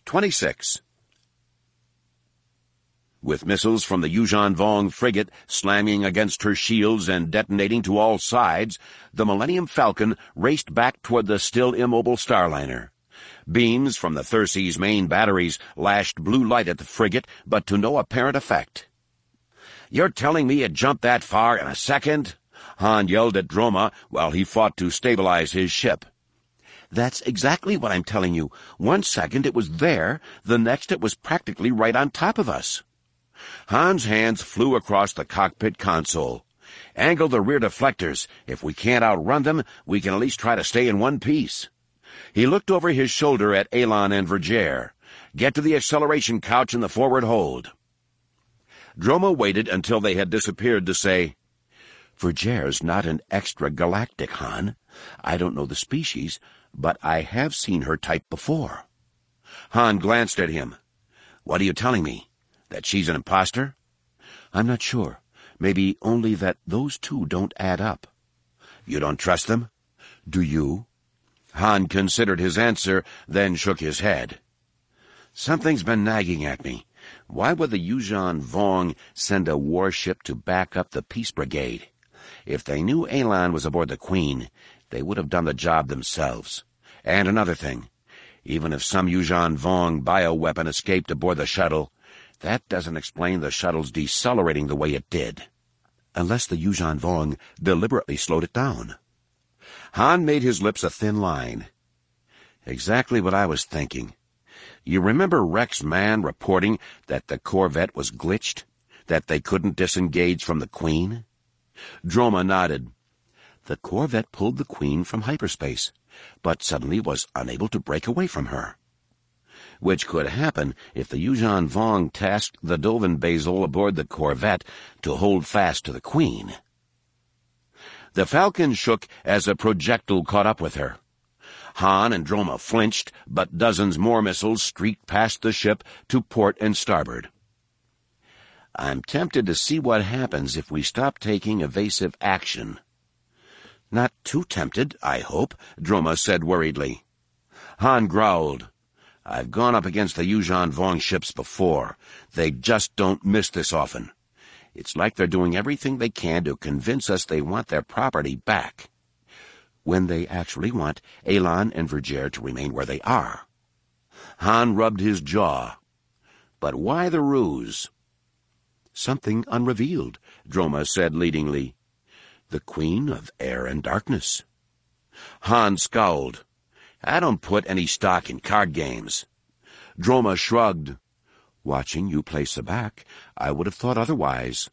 26. With missiles from the Yuuzhan Vong frigate slamming against her shields and detonating to all sides, the Millennium Falcon raced back toward the still immobile Starliner. Beams from the Therses' main batteries lashed blue light at the frigate, but to no apparent effect. "You're telling me it jumped that far in a second?" Han yelled at Droma while he fought to stabilize his ship. "That's exactly what I'm telling you. 1 second it was there, the next it was practically right on top of us." Han's hands flew across the cockpit console. "Angle the rear deflectors. If we can't outrun them, we can at least try to stay in one piece." He looked over his shoulder at Elan and Vergere. "Get to the acceleration couch in the forward hold." Droma waited until they had disappeared to say, "Vergere's not an extragalactic, Han. I don't know the species, but I have seen her type before." Han glanced at him. "What are you telling me? That she's an imposter?" "I'm not sure. Maybe only that those two don't add up." "You don't trust them?" "Do you?" Han considered his answer, then shook his head. "Something's been nagging at me. Why would the Yuuzhan Vong send a warship to back up the Peace Brigade? If they knew Elan was aboard the Queen, they would have done the job themselves. And another thing, even if some Yuuzhan Vong bioweapon escaped aboard the shuttle, that doesn't explain the shuttle's decelerating the way it did. Unless the Yuuzhan Vong deliberately slowed it down." Han made his lips a thin line. "Exactly what I was thinking. You remember Rex Mann reporting that the Corvette was glitched? That they couldn't disengage from the Queen?" Droma nodded. "The Corvette pulled the Queen from hyperspace, but suddenly was unable to break away from her. Which could happen if the Yuuzhan Vong tasked the Dovin Basil aboard the Corvette to hold fast to the Queen." The Falcon shook as a projectile caught up with her. Han and Droma flinched, but dozens more missiles streaked past the ship to port and starboard. "I'm tempted to see what happens if we stop taking evasive action." "Not too tempted, I hope," Droma said worriedly. Han growled. "I've gone up against the Yuuzhan Vong ships before. They just don't miss this often. It's like they're doing everything they can to convince us they want their property back, when they actually want Elan and Vergere to remain where they are." Han rubbed his jaw. "But why the ruse?" "Something unrevealed," Droma said leadingly. "The Queen of Air and Darkness." Han scowled. "I don't put any stock in card games." Droma shrugged. "Watching you play Sabacc, I would have thought otherwise."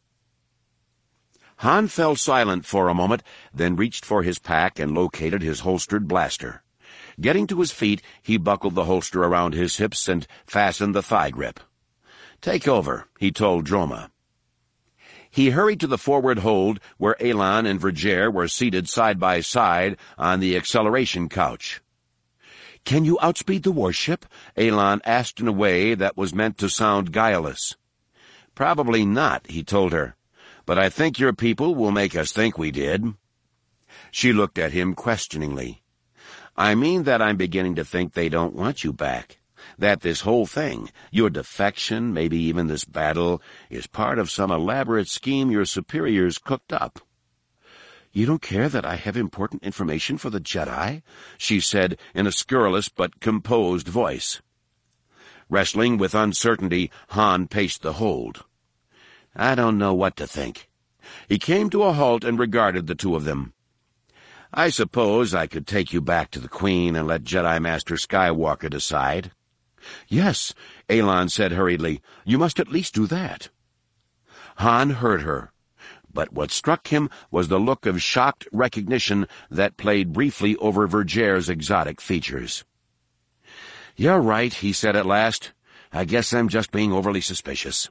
Han fell silent for a moment, then reached for his pack and located his holstered blaster. Getting to his feet, he buckled the holster around his hips and fastened the thigh grip. "Take over," he told Droma. He hurried to the forward hold, where Elan and Vergere were seated side by side on the acceleration couch. "Can you outspeed the warship?" Elan asked in a way that was meant to sound guileless. "Probably not," he told her. "But I think your people will make us think we did." She looked at him questioningly. "I mean that I'm beginning to think they don't want you back. That this whole thing, your defection, maybe even this battle, is part of some elaborate scheme your superiors cooked up." "You don't care that I have important information for the Jedi?" she said in a scurrilous but composed voice. Wrestling with uncertainty, Han paced the hold. "I don't know what to think." He came to a halt and regarded the two of them. "I suppose I could take you back to the Queen and let Jedi Master Skywalker decide." "Yes," Elan said hurriedly. "You must at least do that." Han heard her, but what struck him was the look of shocked recognition that played briefly over Vergere's exotic features. "You're right," he said at last. "I guess I'm just being overly suspicious."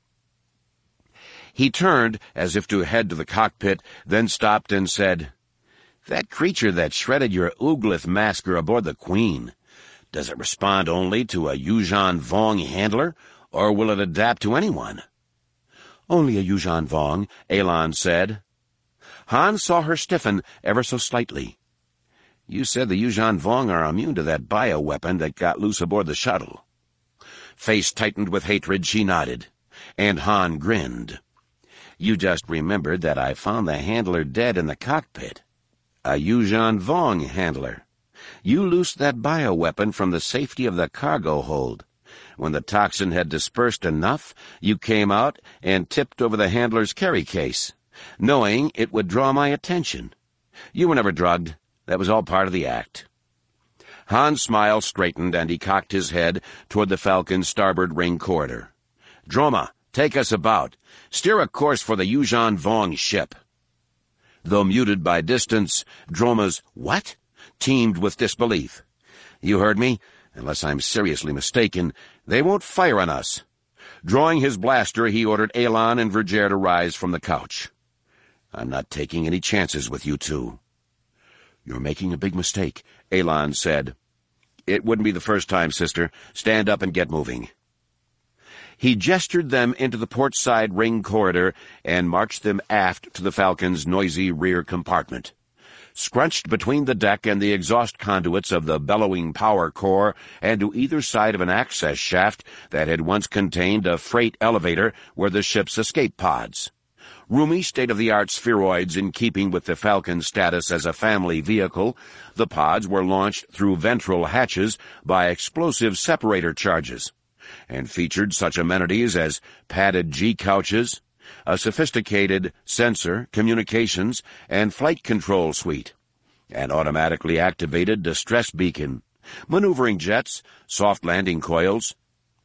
He turned as if to head to the cockpit, then stopped and said, "That creature that shredded your Uglith masker aboard the Queen, does it respond only to a Yuuzhan Vong handler, or will it adapt to anyone?" "Only a Yuuzhan Vong," Elan said. Han saw her stiffen ever so slightly. "You said the Yuuzhan Vong are immune to that bioweapon that got loose aboard the shuttle." Face tightened with hatred, she nodded. And Han grinned. "You just remembered that I found the handler dead in the cockpit. A Yuuzhan Vong handler. You loosed that bioweapon from the safety of the cargo hold. When the toxin had dispersed enough, you came out and tipped over the handler's carry case, knowing it would draw my attention. You were never drugged. That was all part of the act." Han's smile straightened, and he cocked his head toward the Falcon's starboard ring corridor. "Droma, take us about. Steer a course for the Yuuzhan Vong ship." Though muted by distance, Droma's "what?" teemed with disbelief. "You heard me. Unless I'm seriously mistaken, they won't fire on us." Drawing his blaster, he ordered Elan and Vergere to rise from the couch. "I'm not taking any chances with you two." "You're making a big mistake," Elan said. "It wouldn't be the first time, sister. Stand up and get moving." He gestured them into the port-side ring corridor and marched them aft to the Falcon's noisy rear compartment. Scrunched between the deck and the exhaust conduits of the bellowing power core, and to either side of an access shaft that had once contained a freight elevator were the ship's escape pods. Roomy, state-of-the-art spheroids in keeping with the Falcon's status as a family vehicle, the pods were launched through ventral hatches by explosive separator charges, and featured such amenities as padded G-couches, a sophisticated sensor, communications, and flight control suite, an automatically activated distress beacon, maneuvering jets, soft landing coils,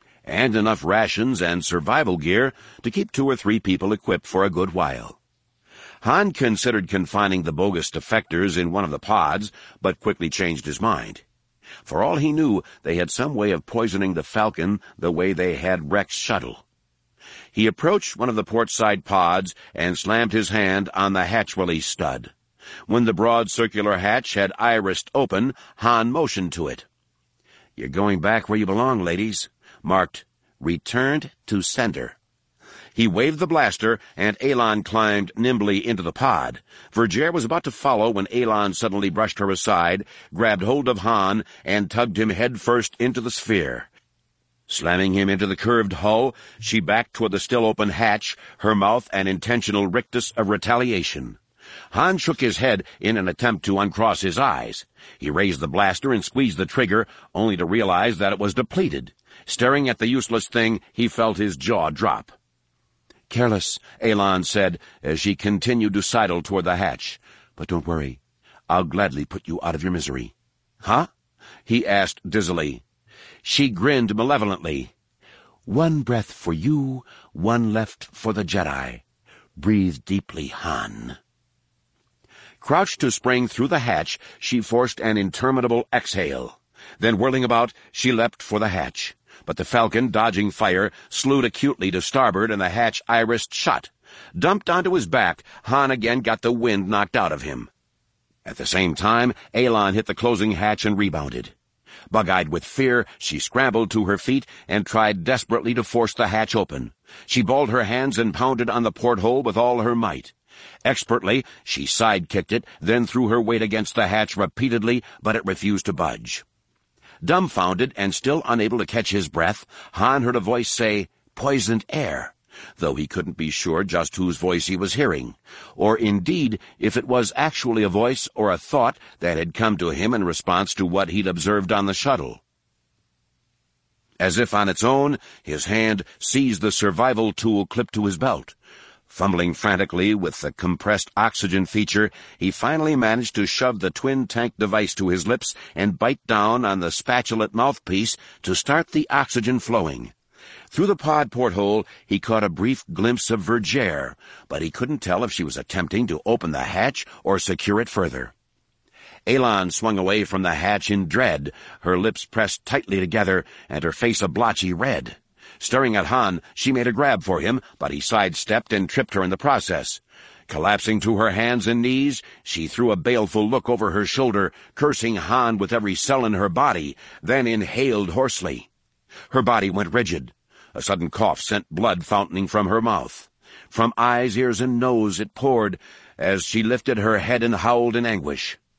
and enough rations and survival gear to keep 2 or 3 people equipped for a good while. Han considered confining the bogus defectors in one of the pods, but quickly changed his mind. For all he knew, they had some way of poisoning the Falcon the way they had Rex's shuttle. He approached one of the port-side pods and slammed his hand on the hatch release stud. When the broad circular hatch had irised open, Han motioned to it. "You're going back where you belong, ladies," marked, "Returned to Sender." He waved the blaster, and Elan climbed nimbly into the pod. Vergere was about to follow when Elan suddenly brushed her aside, grabbed hold of Han, and tugged him headfirst into the sphere. Slamming him into the curved hull, she backed toward the still-open hatch, her mouth an intentional rictus of retaliation. Han shook his head in an attempt to uncross his eyes. He raised the blaster and squeezed the trigger, only to realize that it was depleted. Staring at the useless thing, he felt his jaw drop. "Careless," Elan said, as she continued to sidle toward the hatch. "But don't worry. I'll gladly put you out of your misery." "Huh?" he asked dizzily. She grinned malevolently. "One breath for you, one left for the Jedi. Breathe deeply, Han." Crouched to spring through the hatch, she forced an interminable exhale. Then, whirling about, she leapt for the hatch. But the Falcon, dodging fire, slewed acutely to starboard, and the hatch irised shut. Dumped onto his back, Han again got the wind knocked out of him. At the same time, Elan hit the closing hatch and rebounded. Bug-eyed with fear, she scrambled to her feet and tried desperately to force the hatch open. She balled her hands and pounded on the porthole with all her might. Expertly, she side-kicked it, then threw her weight against the hatch repeatedly, but it refused to budge. Dumbfounded and still unable to catch his breath, Han heard a voice say, "Poisoned air," though he couldn't be sure just whose voice he was hearing, or indeed if it was actually a voice or a thought that had come to him in response to what he'd observed on the shuttle. As if on its own, his hand seized the survival tool clipped to his belt. Fumbling frantically with the compressed oxygen feature, he finally managed to shove the twin-tank device to his lips and bite down on the spatulate mouthpiece to start the oxygen flowing. Through the pod porthole, he caught a brief glimpse of Vergere, but he couldn't tell if she was attempting to open the hatch or secure it further. Elan swung away from the hatch in dread, her lips pressed tightly together and her face a blotchy red. Staring at Han, she made a grab for him, but he sidestepped and tripped her in the process. Collapsing to her hands and knees, she threw a baleful look over her shoulder, cursing Han with every cell in her body, then inhaled hoarsely. Her body went rigid. A sudden cough sent blood fountaining from her mouth. From eyes, ears, and nose it poured as she lifted her head and howled in anguish.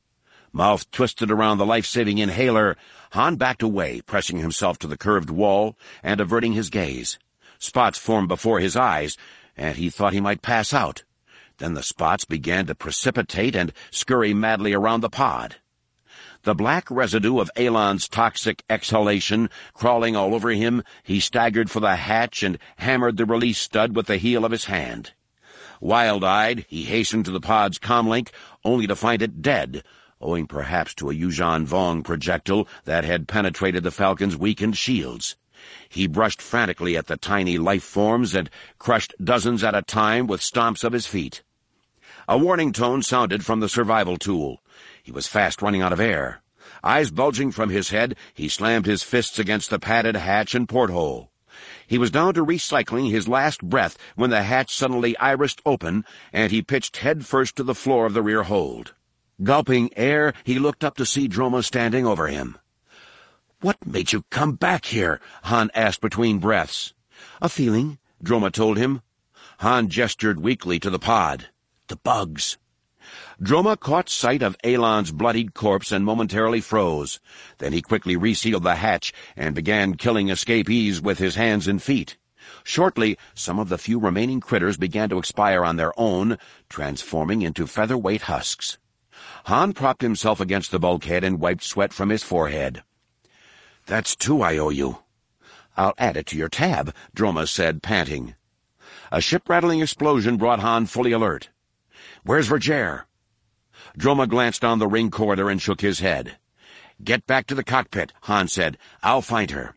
Mouth twisted around the life-saving inhaler, Han backed away, pressing himself to the curved wall and averting his gaze. Spots formed before his eyes, and he thought he might pass out. Then the spots began to precipitate and scurry madly around the pod. The black residue of Alon's toxic exhalation crawling all over him, he staggered for the hatch and hammered the release stud with the heel of his hand. Wild-eyed, he hastened to the pod's comlink, only to find it dead, owing perhaps to a Yuuzhan Vong projectile that had penetrated the Falcon's weakened shields. He brushed frantically at the tiny life forms and crushed dozens at a time with stomps of his feet. A warning tone sounded from the survival tool. He was fast running out of air. Eyes bulging from his head, he slammed his fists against the padded hatch and porthole. He was down to recycling his last breath when the hatch suddenly irised open, and he pitched head-first to the floor of the rear hold. Gulping air, he looked up to see Droma standing over him. "What made you come back here?" Han asked between breaths. "A feeling," Droma told him. Han gestured weakly to the pod. "The bugs." Droma caught sight of Alon's bloodied corpse and momentarily froze. Then he quickly resealed the hatch and began killing escapees with his hands and feet. Shortly, some of the few remaining critters began to expire on their own, transforming into featherweight husks. Han propped himself against the bulkhead and wiped sweat from his forehead. "That's 2 I owe you." "I'll add it to your tab," Droma said, panting. A ship-rattling explosion brought Han fully alert. "Where's Vergere?" Droma glanced down the ring corridor and shook his head. "Get back to the cockpit," Han said. "I'll find her."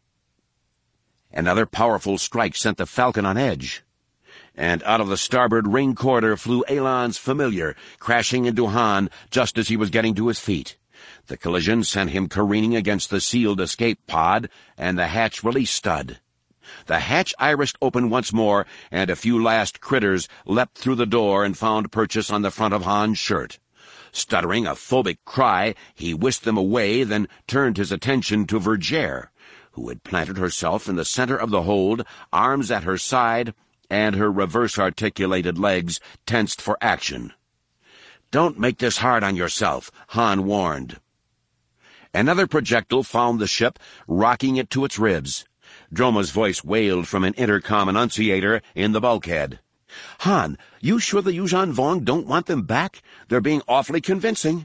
Another powerful strike sent the Falcon on edge. And out of the starboard ring corridor flew Alon's familiar, crashing into Han just as he was getting to his feet. The collision sent him careening against the sealed escape pod and the hatch release stud. The hatch irised open once more, and a few last critters leapt through the door and found purchase on the front of Han's shirt. Stuttering a phobic cry, he whisked them away, then turned his attention to Vergere, who had planted herself in the center of the hold, arms at her side, and her reverse-articulated legs tensed for action. "Don't make this hard on yourself," Han warned. Another projectile found the ship, rocking it to its ribs. Droma's voice wailed from an intercom annunciator in the bulkhead. "Han, you sure the Yuuzhan Vong don't want them back? They're being awfully convincing."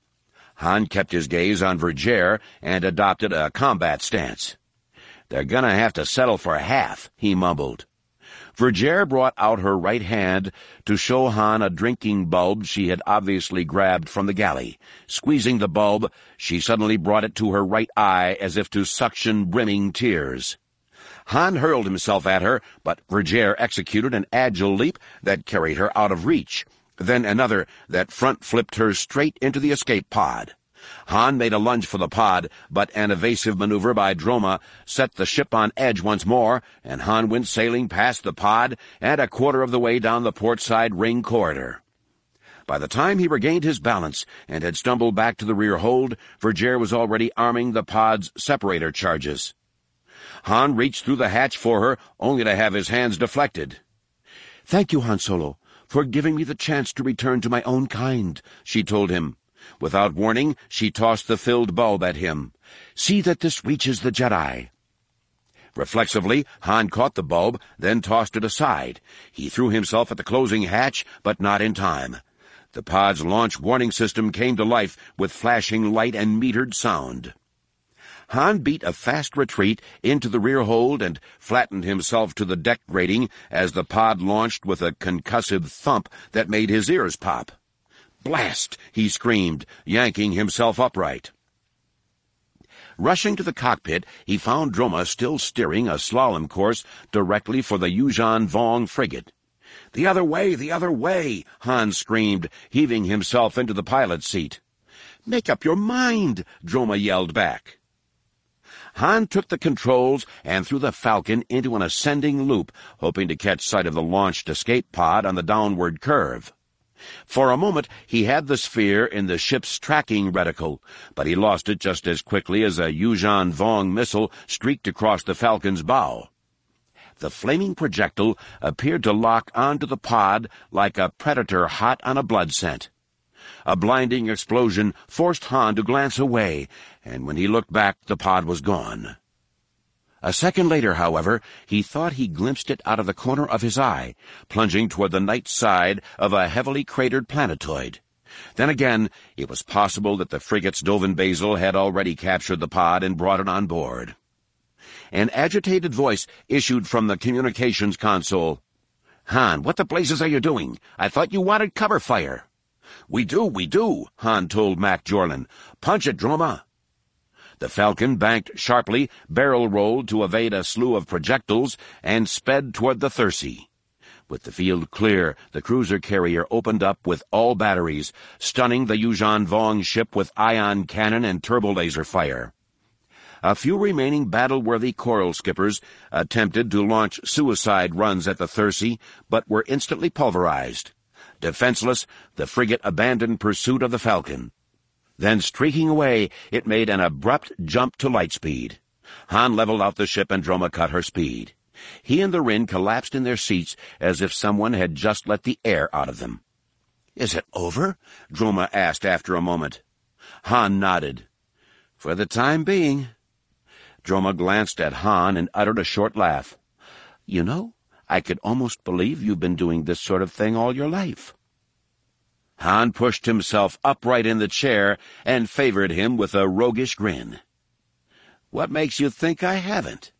Han kept his gaze on Vergere and adopted a combat stance. "They're gonna have to settle for half," he mumbled. Vergere brought out her right hand to show Han a drinking bulb she had obviously grabbed from the galley. Squeezing the bulb, she suddenly brought it to her right eye as if to suction brimming tears. Han hurled himself at her, but Vergere executed an agile leap that carried her out of reach, then another that front-flipped her straight into the escape pod. Han made a lunge for the pod, but an evasive maneuver by Droma set the ship on edge once more, and Han went sailing past the pod and a quarter of the way down the port-side ring corridor. By the time he regained his balance and had stumbled back to the rear hold, Vergere was already arming the pod's separator charges. Han reached through the hatch for her, only to have his hands deflected. "Thank you, Han Solo, for giving me the chance to return to my own kind," she told him. Without warning, she tossed the filled bulb at him. "See that this reaches the Jedi." Reflexively, Han caught the bulb, then tossed it aside. He threw himself at the closing hatch, but not in time. The pod's launch warning system came to life with flashing light and metered sound. Han beat a fast retreat into the rear hold and flattened himself to the deck grating as the pod launched with a concussive thump that made his ears pop. "Blast!" he screamed, yanking himself upright. Rushing to the cockpit, he found Droma still steering a slalom course directly for the Yuuzhan Vong frigate. The other way!" Han screamed, heaving himself into the pilot's seat. "Make up your mind!" Droma yelled back. Han took the controls and threw the Falcon into an ascending loop, hoping to catch sight of the launched escape pod on the downward curve. For a moment he had the sphere in the ship's tracking reticle, but he lost it just as quickly as a Yuuzhan Vong missile streaked across the Falcon's bow. The flaming projectile appeared to lock onto the pod like a predator hot on a blood scent. A blinding explosion forced Han to glance away, and when he looked back, the pod was gone. A second later, however, he thought he glimpsed it out of the corner of his eye, plunging toward the night side of a heavily cratered planetoid. Then again, it was possible that the frigate's Dovin Basil had already captured the pod and brought it on board. An agitated voice issued from the communications console. "Han, what the blazes are you doing? I thought you wanted cover fire." We do, Han told Mac Jorlin. "Punch it, Droma." The Falcon banked sharply, barrel-rolled to evade a slew of projectiles, and sped toward the Thursey. With the field clear, the cruiser carrier opened up with all batteries, stunning the Yuuzhan Vong ship with ion cannon and turbolaser fire. A few remaining battle-worthy coral skippers attempted to launch suicide runs at the Thursey, but were instantly pulverized. Defenseless, the frigate abandoned pursuit of the Falcon. Then, streaking away, it made an abrupt jump to light speed. Han leveled out the ship and Droma cut her speed. He and the Rin collapsed in their seats as if someone had just let the air out of them. "Is it over?" Droma asked after a moment. Han nodded. "For the time being." Droma glanced at Han and uttered a short laugh. "You know, I could almost believe you've been doing this sort of thing all your life." Han pushed himself upright in the chair and favored him with a roguish grin. "What makes you think I haven't?"